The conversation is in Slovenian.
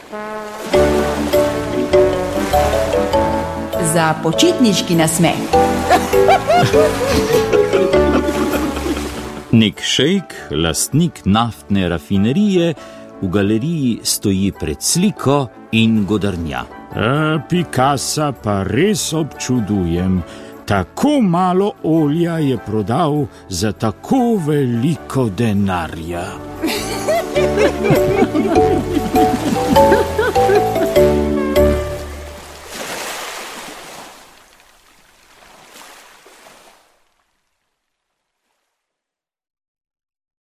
Za počitniški nasmeh. Nek šejk, lastnik naftne rafinerije, v galeriji stoji pred sliko in godrnja. Picassa pa res občudujem. Tako malo olja je prodal za tako veliko denarja.